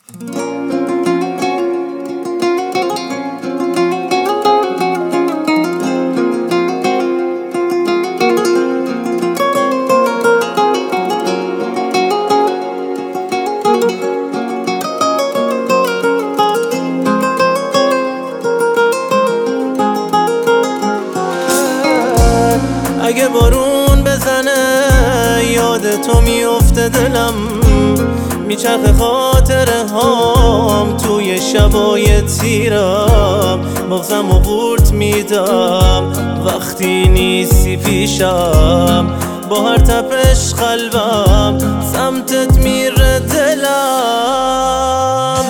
اگه بارون بزنه یاد تو میفته دلم، میچرخه خاطره هام توی شبای تیرم، مغزم و قورت میدم وقتی نیستی پیشم، با هر تپش قلبم سمتت میره دلم.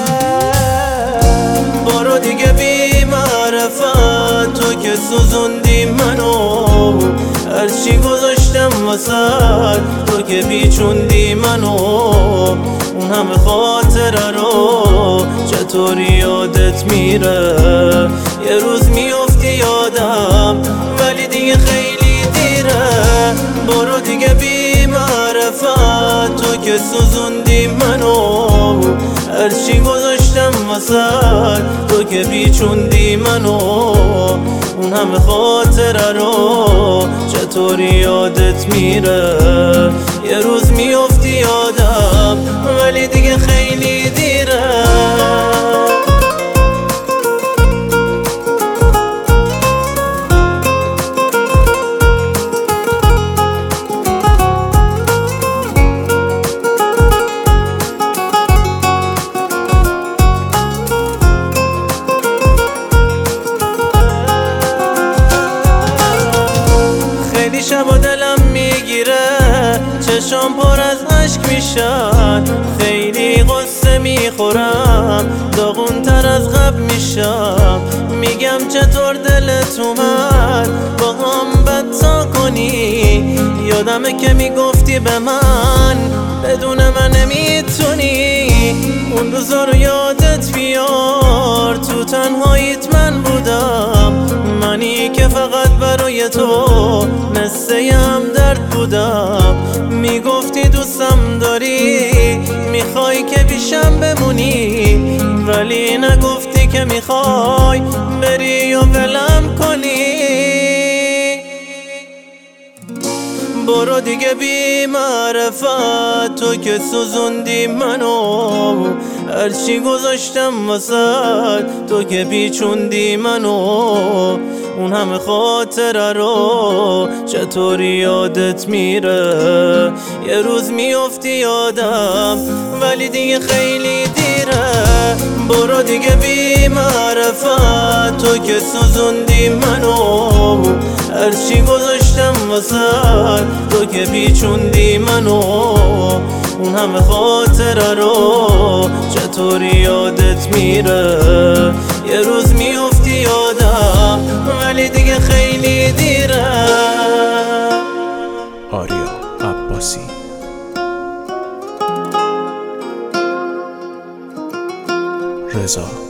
بارو دیگه بی معرفت تو که سوزوندی منو، هرچی گذاشتم واسه تو که بیچوندی منو، اون همه خاطره رو چطوری یادت میره، یه روز میفتی یادم ولی دیگه خیلی دیره. برو دیگه بی معرفت تو که سوزوندی منو، هرچی گذاشتم واسه تو که بیچوندی منو، اون همه خاطره رو چطوری یادت میره، یه روز میفتی یادم ولی دیگه خیلی دیره. خیلی شبا دلم میگیره، چشام پر از اشک میشن، خیلی قصه میخورم، داغون تر از قبل میشم، میگم چطور دلت اومد با هم بد کنی، یادمه که میگفتی به من بدون من نمیتونی، اون روزا رو یادت بیار تو تنهاییت من بودم، منی که فقط برای تو نسته همدرد بودم، میگفتی دوستم داری میخوای که پیشم بمونی، ولی نگفتی که میخوای بری و ولم کنی. برو دیگه بی معرفت تو که سوزوندی منو، هرچی گذاشتم واسه تو که بیچوندی منو، اون همه خاطره رو چطوری یادت میره، یه روز میفتی یادم ولی دیگه خیلی دیره. برو دیگه بی معرفت تو که سوزوندی منو، هرچی گذاشتم واسه تو که بیچوندی منو، اون همه خاطره رو چطوری یادت میره، یه روز میفتی یادم ولی دیگه خیلی دیره. آریا عباسی. رضا